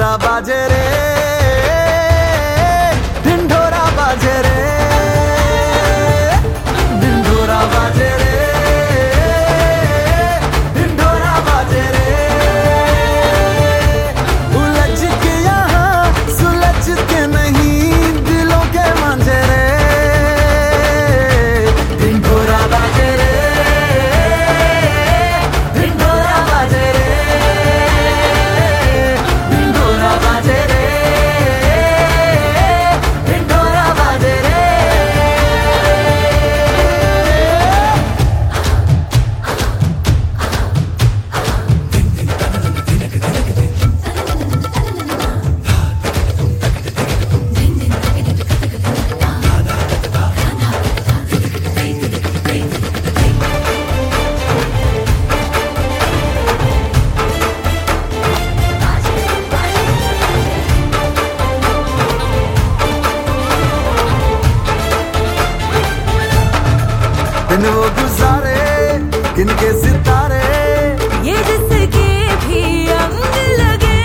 ढिंढोरा बाजे रे, ढिंढोरा बाजे रे, ढिंढोरा बाजे रे, ढिंढोरा बाजे रे। उलझ के यहाँ सुलझ के नहीं दिलों के मांझे रे, ढिंढोरा बाजे रे, ढिंढोरा बाजे रे, ढिंढोरा बाजे रे, ढिंढोरा बाजे रे। दिन वो गुजारे किनके सितारे, ये जिसके भी अंग लगे,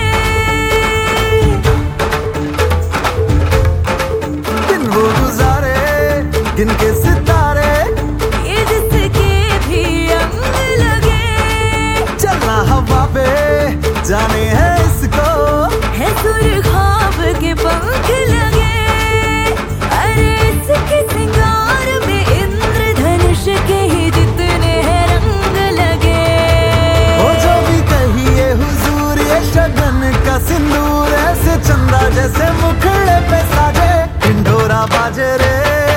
दिन वो गुजारे किनके सितारे, ये जिसके भी अंग लगे। चलना हवा पे जाने है इसको, है सुर ख्वाब के पंख लगे। अरे इसके सिंगार में इंद्रधनुष के ही जितने हैं रंग लगे। वो जो भी कहिए हुजूर ये शगन का सिंदूर, ऐसे चंदा जैसे मुखड़े पे साजे, ढिंढोरा बाजे रे,